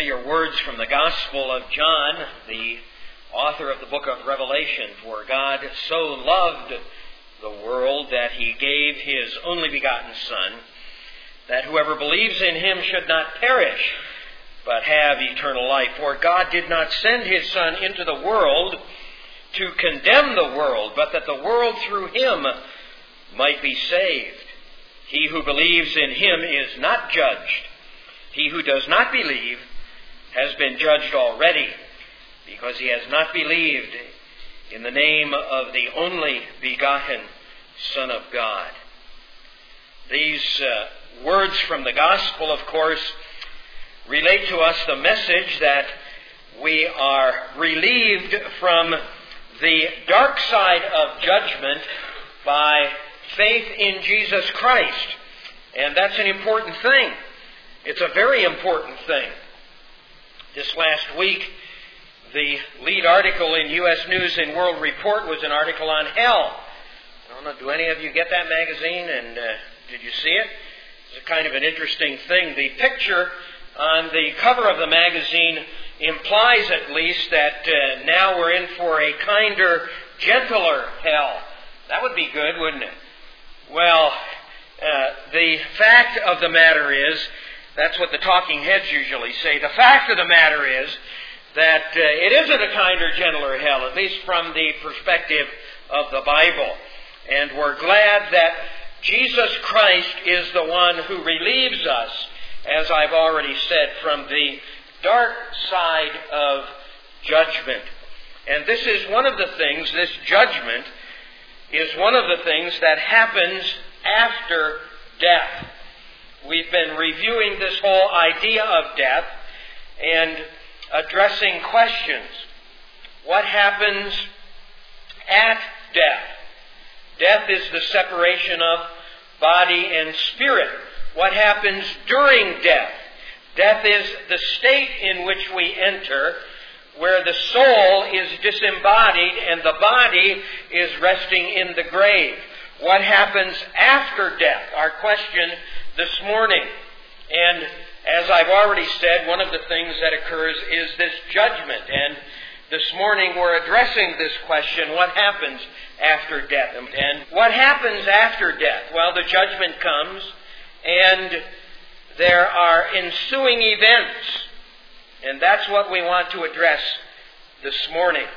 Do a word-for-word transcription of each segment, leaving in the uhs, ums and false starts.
familiar words from the Gospel of John, the author of the book of Revelation. For God so loved the world that he gave his only begotten Son, that whoever believes in him should not perish, but have eternal life. For God did not send his Son into the world to condemn the world, but that the world through him might be saved. He who believes in him is not judged. He who does not believe has been judged already, because he has not believed in the name of the only begotten Son of God. These uh, words from the Gospel, of course, relate to us the message that we are relieved from the dark side of judgment by faith in Jesus Christ. And that's an important thing. It's a very important thing. This last week, the lead article in U S News and World Report was an article on hell. I don't know, do any of you get that magazine? And uh, did you see it? It's a kind of an interesting thing. The picture on the cover of the magazine implies at least that uh, now we're in for a kinder, gentler hell. That would be good, wouldn't it? Well, uh, the fact of the matter is, that's what the talking heads usually say, the fact of the matter is that uh, it isn't a kinder, gentler hell, at least from the perspective of the Bible. And we're glad that Jesus Christ is the one who relieves us, as I've already said, from the dark side of judgment. And this is one of the things, this judgment, is one of the things that happens after death. We've been reviewing this whole idea of death and addressing questions. What happens at death? Death is the separation of body and spirit. What happens during death? Death is the state in which we enter, where the soul is disembodied and the body is resting in the grave. What happens after death? Our question this morning. And as I've already said, one of the things that occurs is this judgment. And this morning we're addressing this question, what happens after death? And what happens after death? Well, the judgment comes, and there are ensuing events. And that's what we want to address this morning.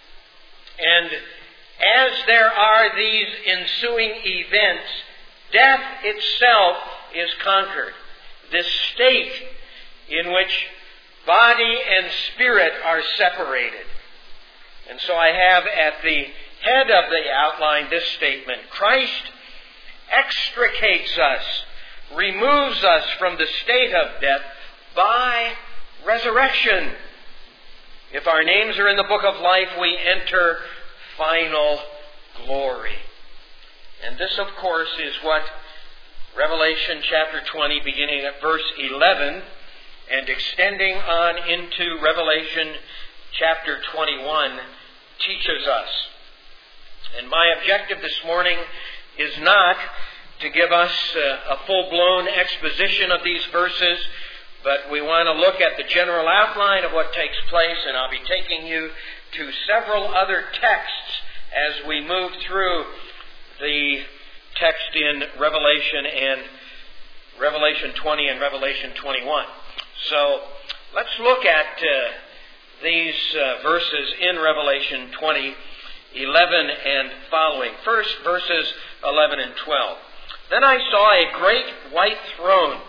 And as there are these ensuing events, death itself is conquered. This state in which body and spirit are separated. And so I have at the head of the outline this statement: Christ extricates us, removes us from the state of death by resurrection. If our names are in the book of life, we enter final glory. And this, of course, is what Revelation chapter twenty, beginning at verse eleven, and extending on into Revelation chapter twenty-one, teaches us. And my objective this morning is not to give us a full-blown exposition of these verses, but we want to look at the general outline of what takes place, and I'll be taking you to several other texts as we move through the text in Revelation and Revelation twenty and Revelation twenty-one. So let's look at uh, these uh, verses in Revelation twenty, eleven and following. First, verses eleven and twelve. Then I saw a great white throne,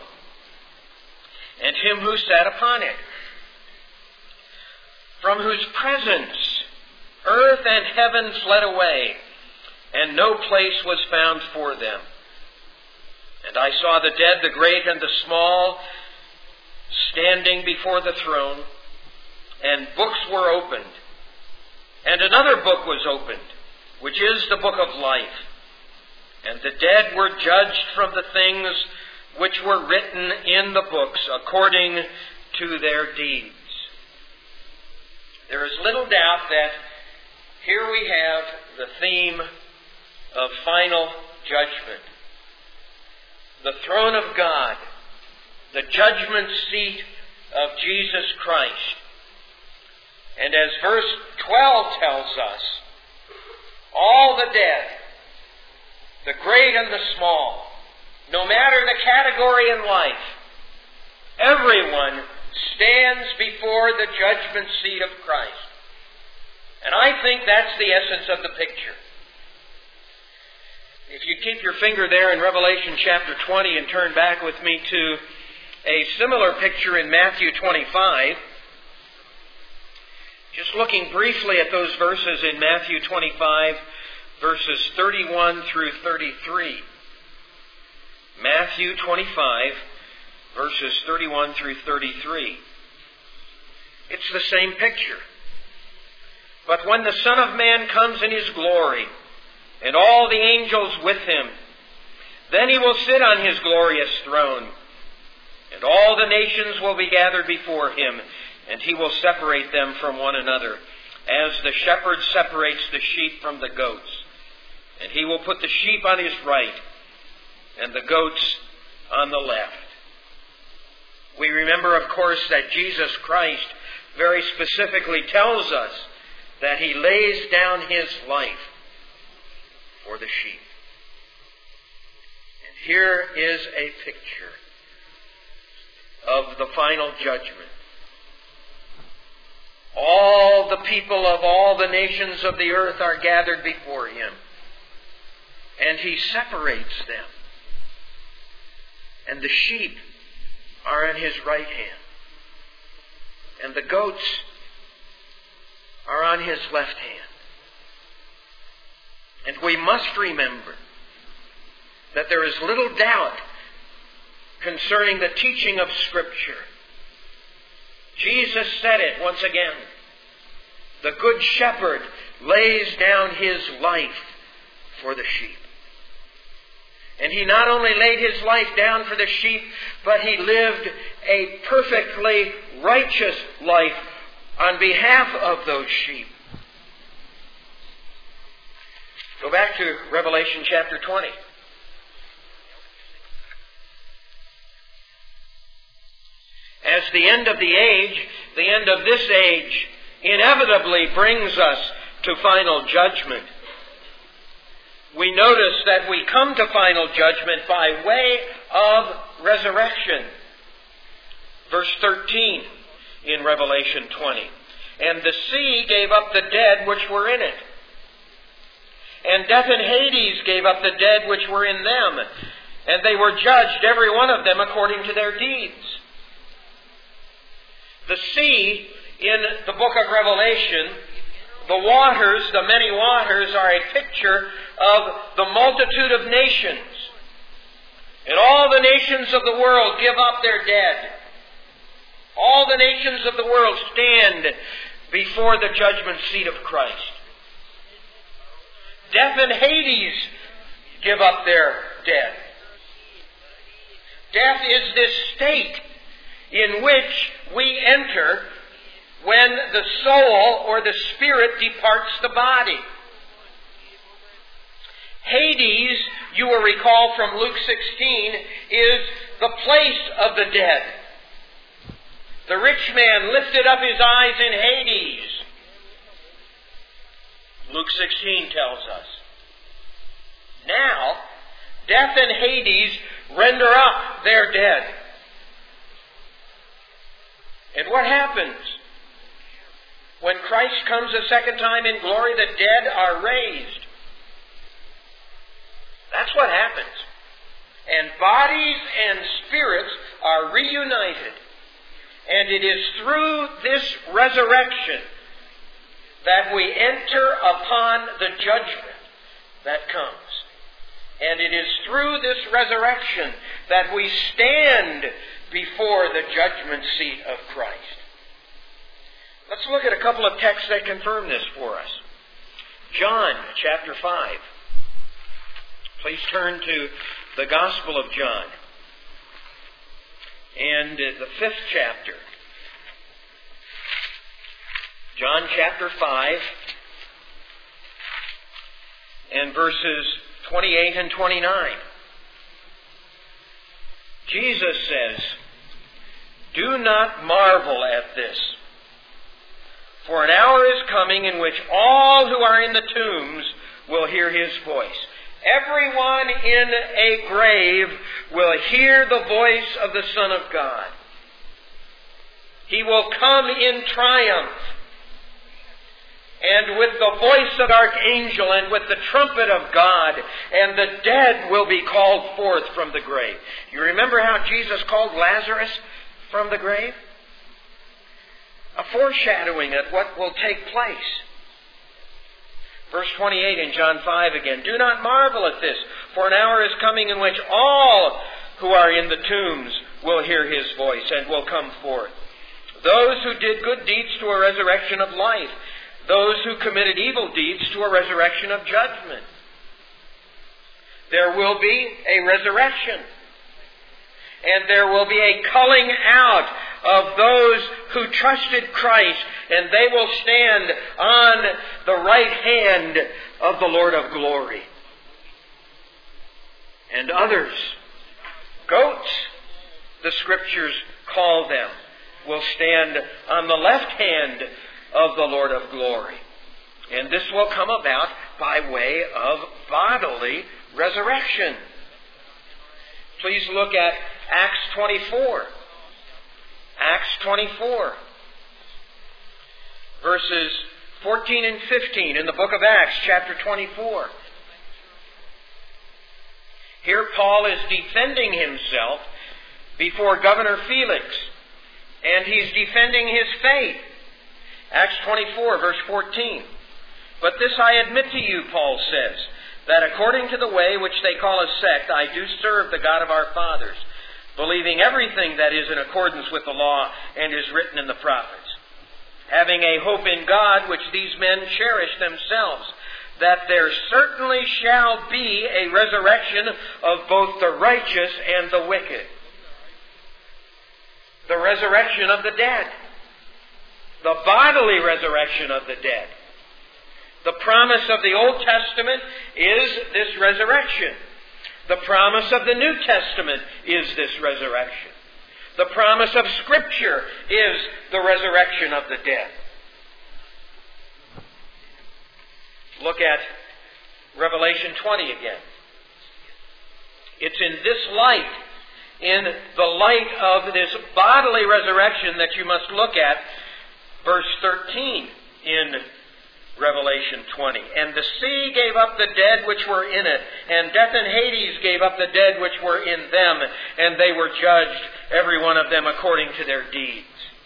and him who sat upon it, from whose presence earth and heaven fled away, and no place was found for them. And I saw the dead, the great and the small, standing before the throne, and books were opened. And another book was opened, which is the book of life. And the dead were judged from the things which were written in the books according to their deeds. There is little doubt that here we have the theme of final judgment. The throne of God, the judgment seat of Jesus Christ. And as verse twelve tells us, all the dead, the great and the small, no matter the category in life, everyone stands before the judgment seat of Christ. And I think that's the essence of the picture. If you keep your finger there in Revelation chapter twenty and turn back with me to a similar picture in Matthew twenty-five, just looking briefly at those verses in Matthew twenty-five, verses thirty-one through thirty-three. Matthew twenty-five, verses thirty-one through thirty-three. It's the same picture. But when the Son of Man comes in His glory, and all the angels with Him, then He will sit on His glorious throne, and all the nations will be gathered before Him, and He will separate them from one another, as the shepherd separates the sheep from the goats. And He will put the sheep on His right, and the goats on the left. We remember, of course, that Jesus Christ very specifically tells us that He lays down His life for the sheep. And here is a picture of the final judgment. All the people of all the nations of the earth are gathered before Him, and He separates them. And the sheep are in His right hand, and the goats are on His left hand. And we must remember that there is little doubt concerning the teaching of Scripture. Jesus said it once again. The Good Shepherd lays down His life for the sheep. And He not only laid His life down for the sheep, but He lived a perfectly righteous life on behalf of those sheep. Go back to Revelation chapter twenty. As the end of the age, the end of this age, inevitably brings us to final judgment, we notice that we come to final judgment by way of resurrection. Verse thirteen in Revelation twenty. And the sea gave up the dead which were in it. And death and Hades gave up the dead which were in them. And they were judged, every one of them, according to their deeds. The sea in the book of Revelation, the waters, the many waters, are a picture of the multitude of nations. And all the nations of the world give up their dead. All the nations of the world stand before the judgment seat of Christ. Death and Hades give up their dead. Death is this state in which we enter when the soul or the spirit departs the body. Hades, you will recall from Luke sixteen, is the place of the dead. The rich man lifted up his eyes in Hades. Luke sixteen tells us. Now, death and Hades render up their dead. And what happens? When Christ comes a second time in glory, the dead are raised. That's what happens. And bodies and spirits are reunited. And it is through this resurrection that we enter upon the judgment that comes. And it is through this resurrection that we stand before the judgment seat of Christ. Let's look at a couple of texts that confirm this for us. John chapter five. Please turn to the Gospel of John and the fifth chapter. John chapter five and verses twenty-eight and twenty-nine. Jesus says, Do not marvel at this. For an hour is coming in which all who are in the tombs will hear his voice. Everyone in a grave will hear the voice of the Son of God. He will come in triumph, and with the voice of the archangel and with the trumpet of God, and the dead will be called forth from the grave. You remember how Jesus called Lazarus from the grave? A foreshadowing of what will take place. Verse twenty-eight in John five again. Do not marvel at this, for an hour is coming in which all who are in the tombs will hear his voice and will come forth. Those who did good deeds to a resurrection of life. Those who committed evil deeds to a resurrection of judgment. There will be a resurrection. And there will be a culling out of those who trusted Christ, and they will stand on the right hand of the Lord of glory. And others, goats, the Scriptures call them, will stand on the left hand of the Lord of glory. And this will come about by way of bodily resurrection. Please look at Acts twenty-four. Acts twenty-four. Verses fourteen and fifteen in the book of Acts, chapter twenty-four. Here Paul is defending himself before Governor Felix, and he's defending his faith. Acts twenty-four, verse fourteen. But this I admit to you, Paul says, that according to the way which they call a sect, I do serve the God of our fathers, believing everything that is in accordance with the law and is written in the prophets, having a hope in God which these men cherish themselves, that there certainly shall be a resurrection of both the righteous and the wicked. The resurrection of the dead. The bodily resurrection of the dead. The promise of the Old Testament is this resurrection. The promise of the New Testament is this resurrection. The promise of Scripture is the resurrection of the dead. Look at Revelation twenty again. It's in this light, in the light of this bodily resurrection, that you must look at verse thirteen in Revelation twenty. And the sea gave up the dead which were in it, and death and Hades gave up the dead which were in them, and they were judged, every one of them according to their deeds.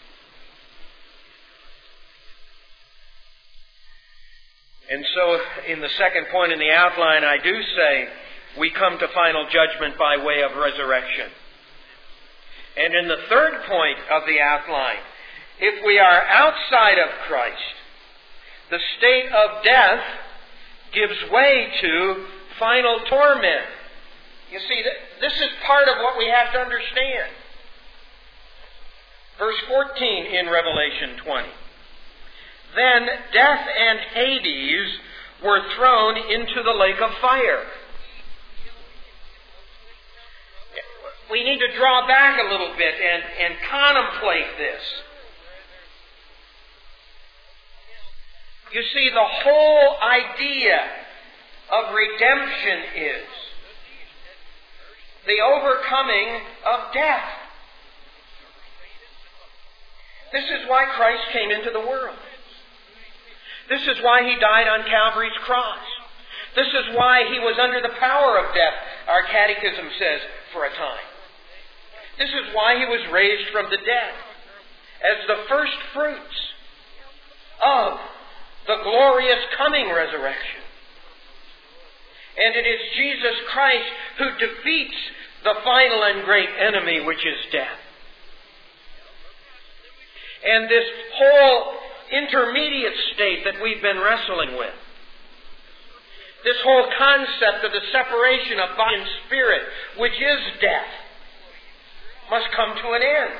And so, in the second point in the outline, I do say, we come to final judgment by way of resurrection. And in the third point of the outline, if we are outside of Christ, the state of death gives way to final torment. You see, this is part of what we have to understand. Verse fourteen in Revelation twenty. Then death and Hades were thrown into the lake of fire. We need to draw back a little bit and, and contemplate this. You see, the whole idea of redemption is the overcoming of death. This is why Christ came into the world. This is why He died on Calvary's cross. This is why He was under the power of death, our catechism says, for a time. This is why He was raised from the dead as the first fruits of the glorious coming resurrection. And it is Jesus Christ who defeats the final and great enemy, which is death. And this whole intermediate state that we've been wrestling with, this whole concept of the separation of body and spirit, which is death, must come to an end.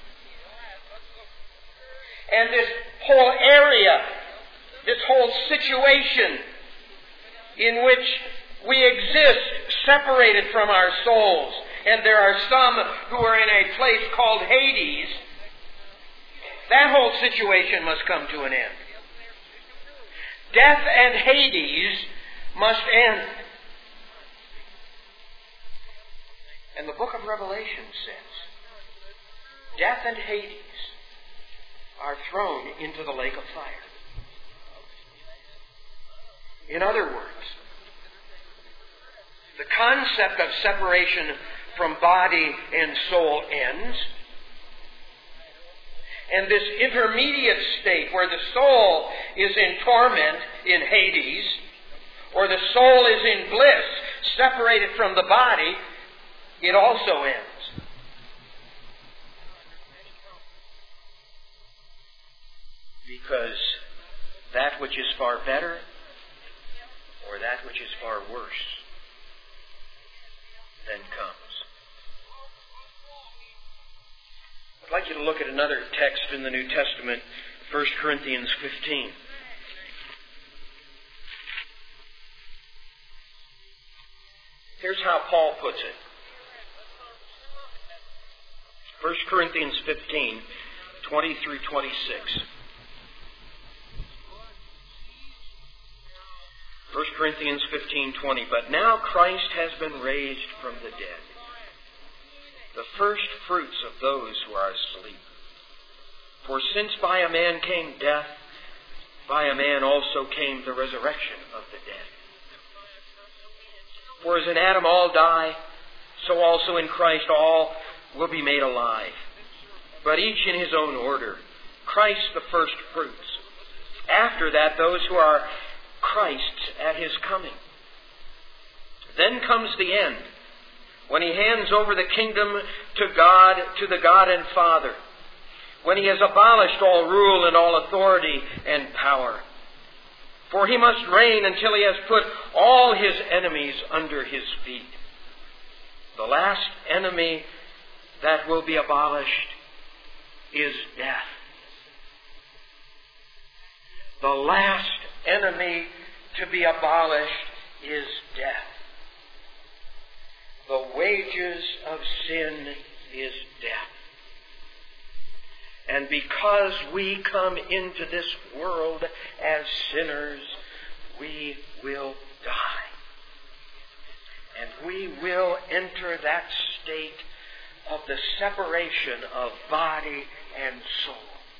And this whole area, this whole situation in which we exist separated from our souls and there are some who are in a place called Hades, that whole situation must come to an end. Death and Hades must end. And the book of Revelation says, death and Hades are thrown into the lake of fire. In other words, the concept of separation from body and soul ends, and this intermediate state where the soul is in torment in Hades, or the soul is in bliss, separated from the body, it also ends. Because that which is far better, or that which is far worse, then comes. I'd like you to look at another text in the New Testament, First Corinthians fifteen. Here's how Paul puts it. First Corinthians fifteen, twenty through twenty-six. First Corinthians fifteen, twenty. But now Christ has been raised from the dead, the first fruits of those who are asleep. For since by a man came death, by a man also came the resurrection of the dead. For as in Adam all die, so also in Christ all will be made alive, but each in his own order. Christ the first fruits. After that, those who are Christ's at his coming. Then comes the end, when he hands over the kingdom to God, to the God and Father, when he has abolished all rule and all authority and power. For he must reign until he has put all his enemies under his feet. The last enemy that will be abolished is death. The last enemy to be abolished is death. The wages of sin is death. And because we come into this world as sinners, we will die. And we will enter that state of the separation of body and soul.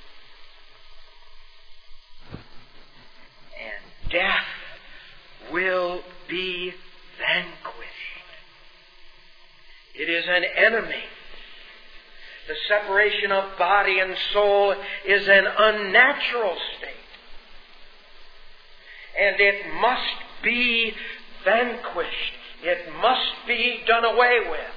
And death will be vanquished. It is an enemy. The separation of body and soul is an unnatural state. And it must be vanquished. It must be done away with.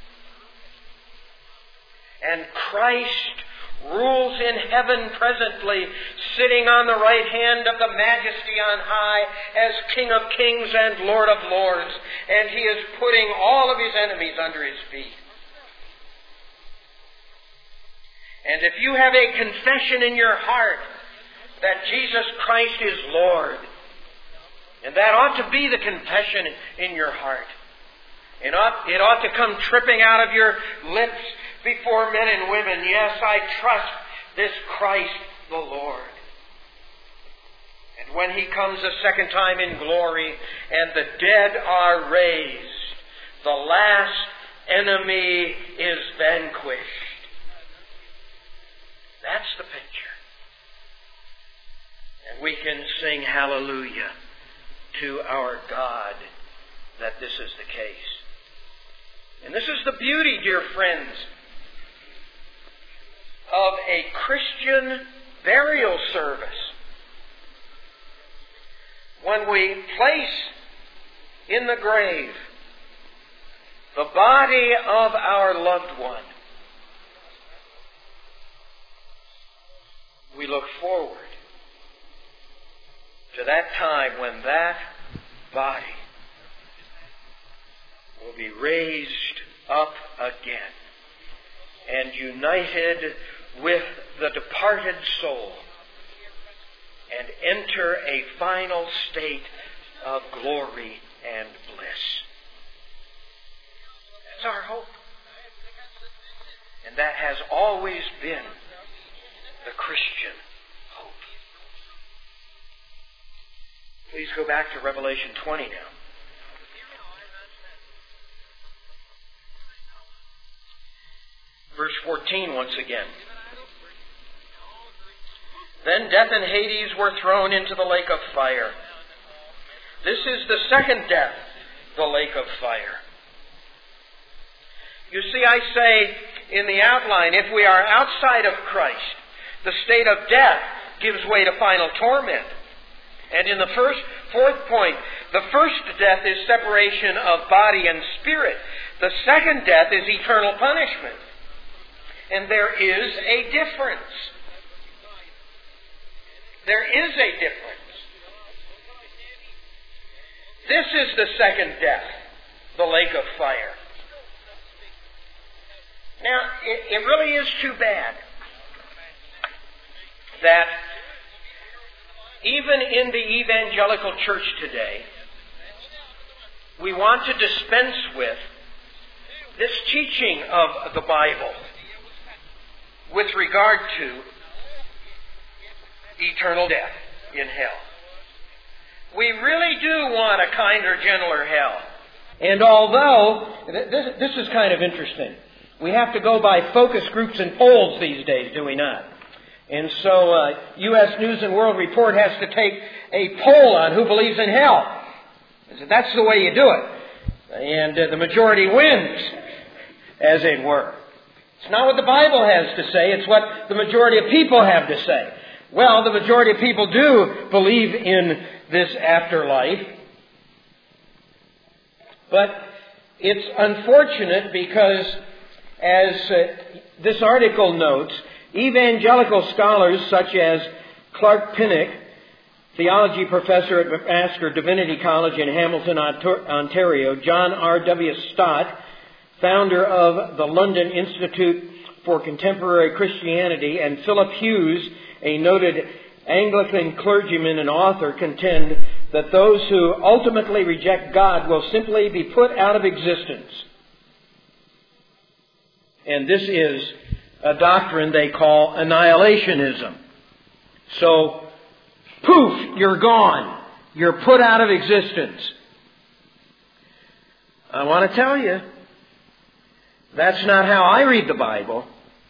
And Christ rules in heaven presently, sitting on the right hand of the Majesty on high as King of kings and Lord of lords. And he is putting all of his enemies under his feet. And if you have a confession in your heart that Jesus Christ is Lord, and that ought to be the confession in your heart, it ought, it ought to come tripping out of your lips before men and women. Yes, I trust this Christ the Lord. And when he comes a second time in glory and the dead are raised, the last enemy is vanquished. That's the picture. And we can sing hallelujah to our God that this is the case. And this is the beauty, dear friends, of a Christian burial service. When we place in the grave the body of our loved one, we look forward to that time when that body will be raised up again and united with the departed soul and enter a final state of glory and bliss. That's our hope. And that has always been the Christian hope. Please go back to Revelation twenty now. Verse fourteen once again. Then death and Hades were thrown into the lake of fire. This is the second death, the lake of fire. You see, I say in the outline, if we are outside of Christ, the state of death gives way to final torment. And in the first, fourth point, the first death is separation of body and spirit. The second death is eternal punishment. And there is a difference. There is a difference. This is the second death, the lake of fire. Now, it, it really is too bad that even in the evangelical church today, we want to dispense with this teaching of the Bible with regard to eternal death in hell. We really do want a kinder, gentler hell. And although, this, this is kind of interesting, we have to go by focus groups and polls these days, do we not? And so uh, U S News and World Report has to take a poll on who believes in hell. That's the way you do it. And uh, the majority wins, as it were. It's not what the Bible has to say, it's what the majority of people have to say. Well, the majority of people do believe in this afterlife. But it's unfortunate because, as uh, this article notes, evangelical scholars such as Clark Pinnock, theology professor at McMaster Divinity College in Hamilton, Ontario, John R W Stott, founder of the London Institute for Contemporary Christianity, and Philip Hughes, a noted Anglican clergyman and author, contend that those who ultimately reject God will simply be put out of existence. And this is a doctrine they call annihilationism. So, poof, you're gone. You're put out of existence. I want to tell you, that's not how I read the Bible.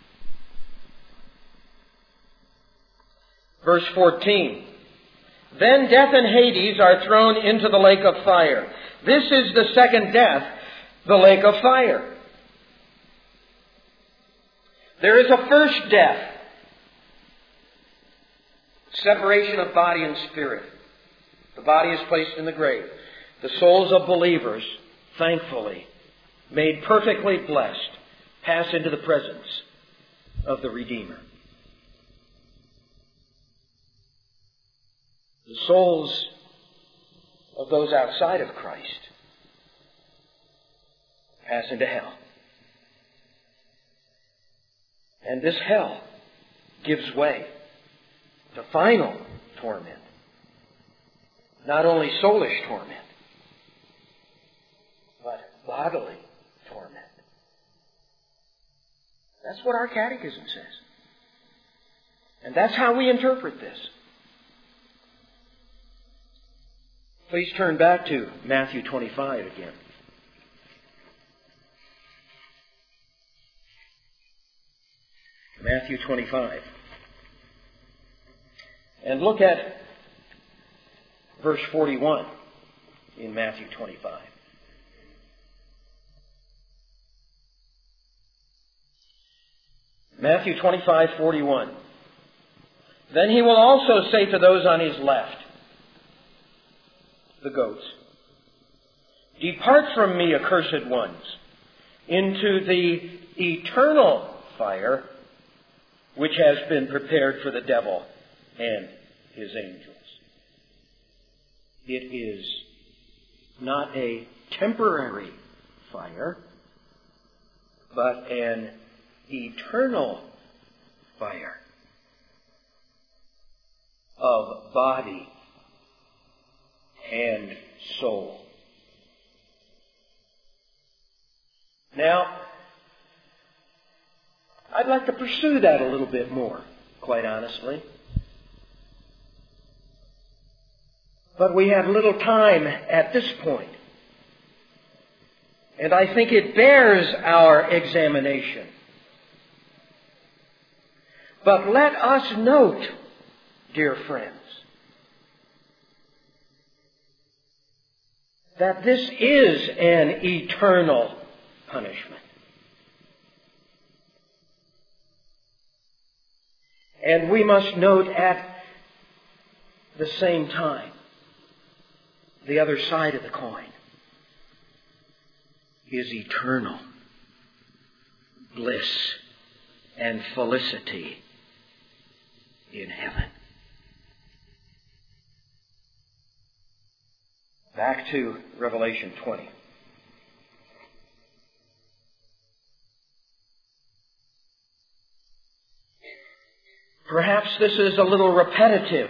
Verse fourteen. Then death and Hades are thrown into the lake of fire. This is the second death, the lake of fire. There is a first death. Separation of body and spirit. The body is placed in the grave. The souls of believers, thankfully, made perfectly blessed, pass into the presence of the Redeemer. The souls of those outside of Christ pass into hell. And this hell gives way to final torment. Not only soulish torment, but bodily torment. That's what our catechism says. And that's how we interpret this. Please turn back to Matthew twenty-five again. Matthew twenty-five. And look at verse forty-one in Matthew twenty-five. Matthew twenty-five, forty-one. Then he will also say to those on his left, the goats, "Depart from me, accursed ones, into the eternal fire which has been prepared for the devil and his angels." It is not a temporary fire, but an eternal fire of body and soul. Now, I'd like to pursue that a little bit more, quite honestly. But we have little time at this point. And I think it bears our examination. But let us note, dear friends, that this is an eternal punishment. And we must note at the same time the other side of the coin is eternal bliss and felicity in heaven. Back to Revelation twenty. Perhaps this is a little repetitive,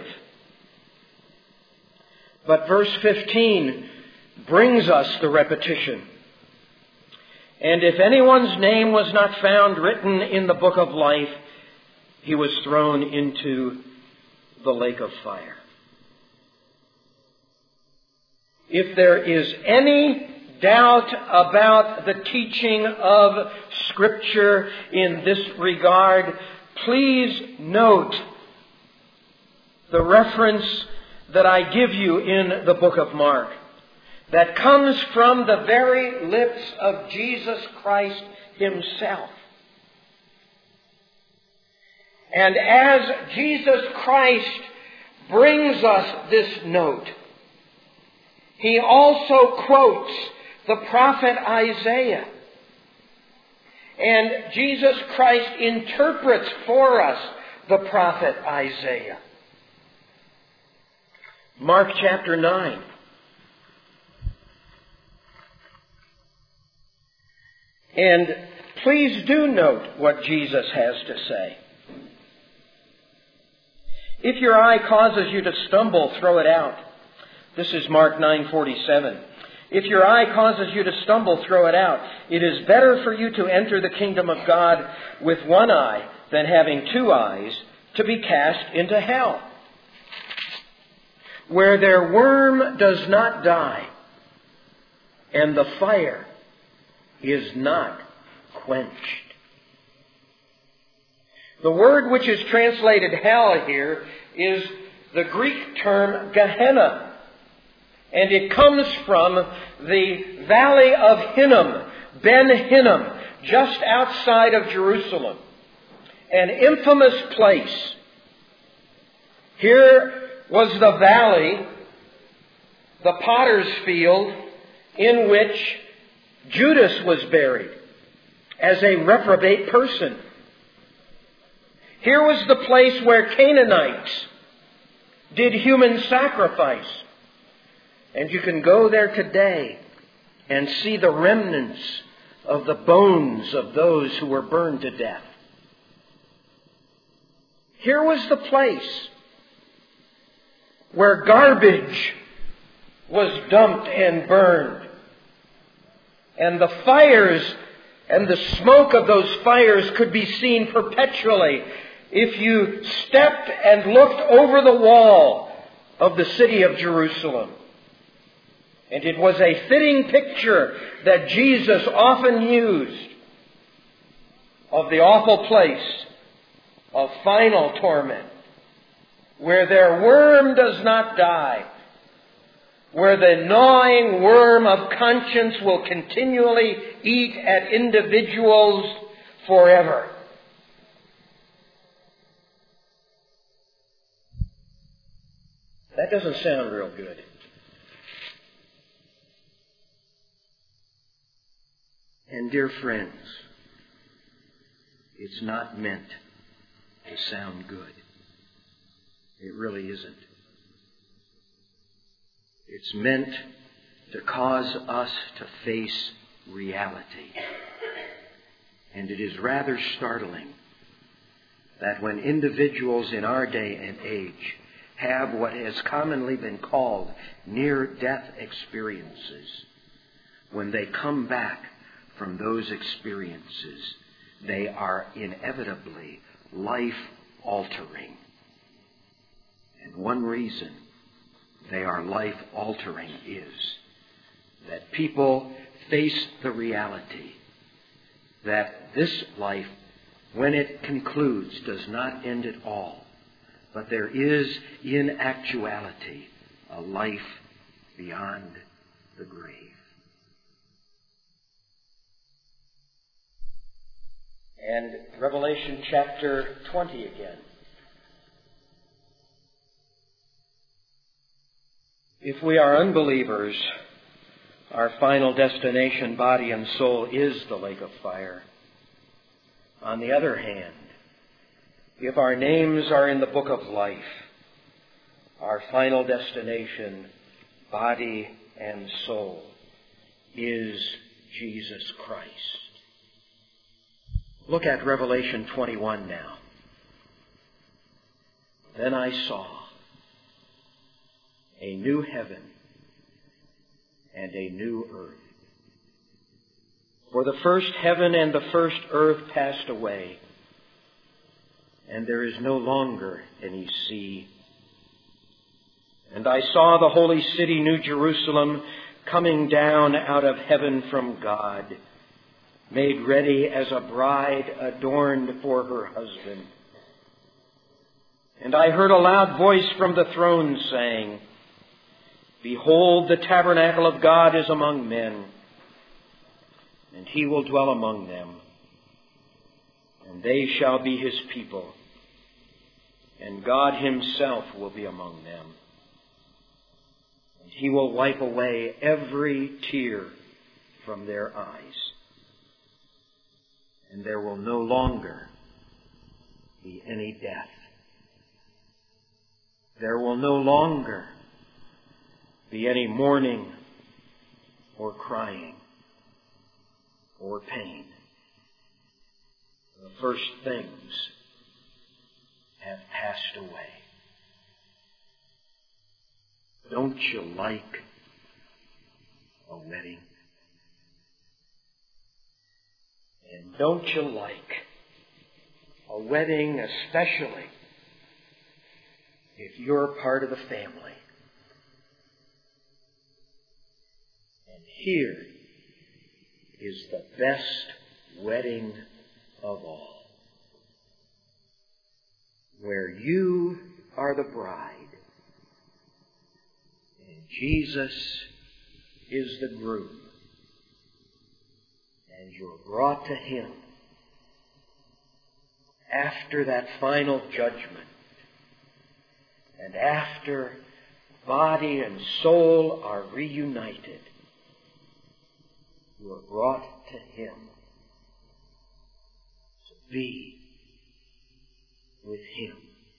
but verse fifteen brings us the repetition. And if anyone's name was not found written in the book of life, he was thrown into the lake of fire. If there is any doubt about the teaching of Scripture in this regard, please note the reference that I give you in the book of Mark that comes from the very lips of Jesus Christ Himself. And as Jesus Christ brings us this note, He also quotes the prophet Isaiah. And Jesus Christ interprets for us the prophet Isaiah. Mark chapter nine. And please do note what Jesus has to say. If your eye causes you to stumble, throw it out. This is Mark nine forty-seven. If your eye causes you to stumble, throw it out. It is better for you to enter the kingdom of God with one eye than having two eyes to be cast into hell, where their worm does not die and the fire is not quenched. The word which is translated hell here is the Greek term Gehenna. And it comes from the valley of Hinnom, Ben Hinnom, just outside of Jerusalem. An infamous place. Here was the valley, the potter's field, in which Judas was buried as a reprobate person. Here was the place where Canaanites did human sacrifice. And you can go there today and see the remnants of the bones of those who were burned to death. Here was the place where garbage was dumped and burned. And the fires and the smoke of those fires could be seen perpetually if you stepped and looked over the wall of the city of Jerusalem. And it was a fitting picture that Jesus often used of the awful place of final torment, where their worm does not die, where the gnawing worm of conscience will continually eat at individuals forever. That doesn't sound real good. And dear friends, it's not meant to sound good. It really isn't. It's meant to cause us to face reality. And it is rather startling that when individuals in our day and age have what has commonly been called near-death experiences, when they come back from those experiences, they are inevitably life-altering. And one reason they are life-altering is that people face the reality that this life, when it concludes, does not end at all, but there is, in actuality, a life beyond the grave. And Revelation chapter twenty again. If we are unbelievers, our final destination, body and soul, is the lake of fire. On the other hand, if our names are in the book of life, our final destination, body and soul, is Jesus Christ. Look at Revelation twenty-one now. Then I saw a new heaven and a new earth. For the first heaven and the first earth passed away, and there is no longer any sea. And I saw the holy city, New Jerusalem, coming down out of heaven from God, made ready as a bride adorned for her husband. And I heard a loud voice from the throne saying, Behold, the tabernacle of God is among men, and he will dwell among them, and they shall be his people, and God himself will be among them. And he will wipe away every tear from their eyes, and there will no longer be any death. There will no longer be any mourning or crying or pain. The first things have passed away. Don't you like a wedding? And don't you like a wedding, especially if you're part of the family? And here is the best wedding of all, where you are the bride and Jesus is the groom, and you're brought to him after that final judgment, and after body and soul are reunited. You are brought to him to be with him.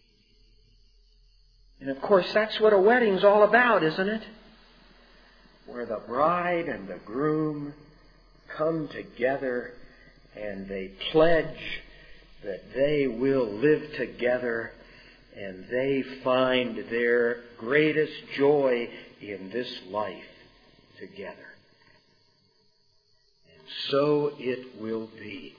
And of course, that's what a wedding's all about, isn't it? Where the bride and the groom come together and they pledge that they will live together, and they find their greatest joy in this life together. And so it will be.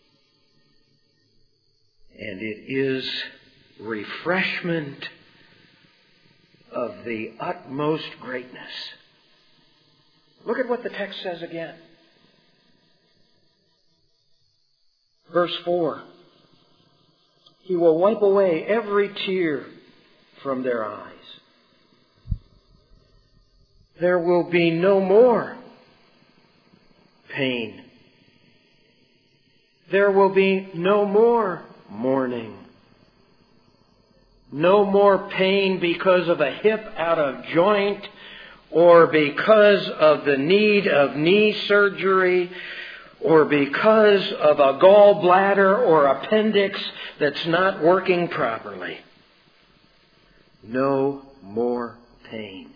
And it is refreshment of the utmost greatness. Look at what the text says again. Verse four. He will wipe away every tear from their eyes. There will be no more pain. There will be no more mourning. No more pain because of a hip out of joint, or because of the need of knee surgery, or because of a gallbladder or appendix that's not working properly. No more pain.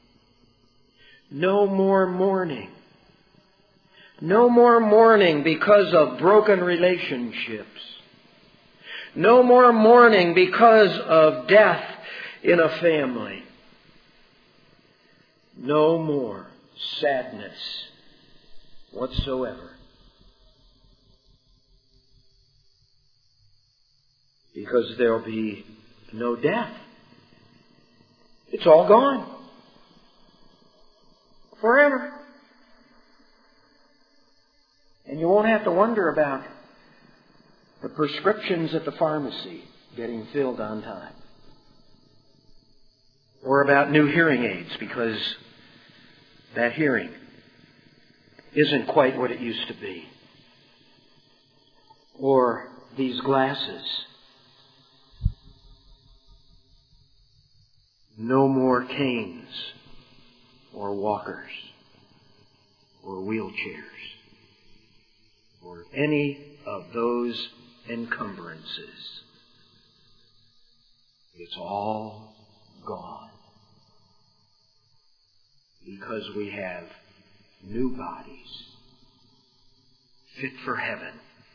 No more mourning. No more mourning because of broken relationships. No more mourning because of death in a family. No more sadness whatsoever. Because there'll be no death. It's all gone. Forever. And you won't have to wonder about the prescriptions at the pharmacy getting filled on time. Or about new hearing aids, because that hearing isn't quite what it used to be. Or these glasses. No more canes or walkers or wheelchairs or any of those encumbrances. It's all gone. Because we have new bodies fit for heaven,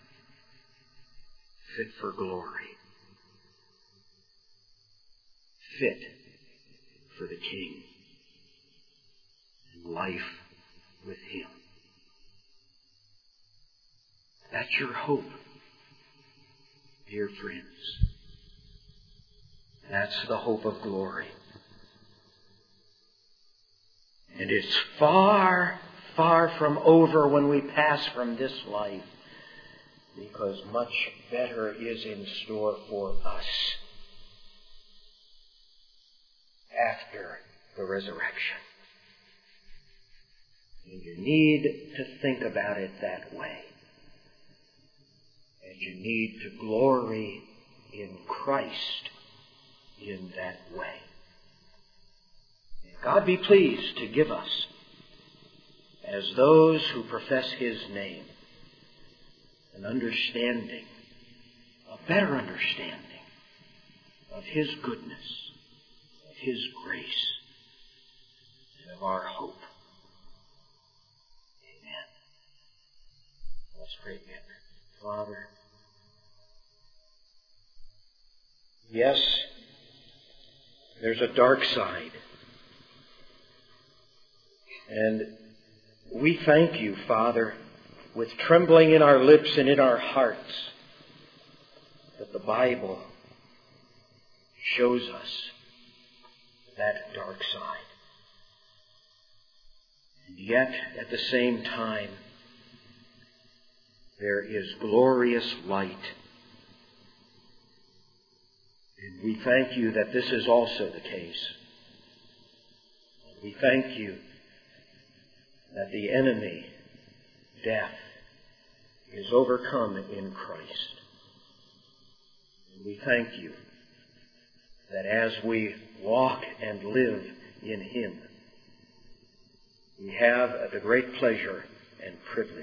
fit for glory, fit for the King, and life with Him. That's your hope, dear friends. That's the hope of glory. And it's far, far from over when we pass from this life, because much better is in store for us after the resurrection. And you need to think about it that way. And you need to glory in Christ in that way. May God be pleased to give us, as those who profess His name, an understanding, a better understanding of His goodness, of His grace, and of our hope. Amen. Let's pray together. Father, yes, there's a dark side. And we thank You, Father, with trembling in our lips and in our hearts, that the Bible shows us that dark side. And yet, at the same time, there is glorious light. And we thank You that this is also the case. We thank You that the enemy, death, is overcome in Christ. And we thank You that as we walk and live in Him, we have the great pleasure and privilege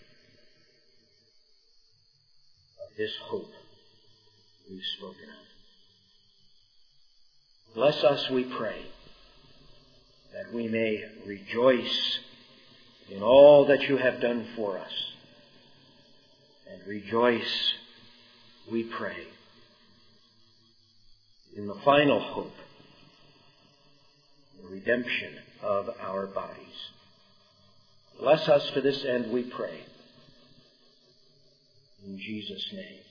of this hope we've spoken of. Bless us, we pray, that we may rejoice in all that You have done for us. And rejoice, we pray, in the final hope, the redemption of our bodies. Bless us to this end, we pray. In Jesus' name.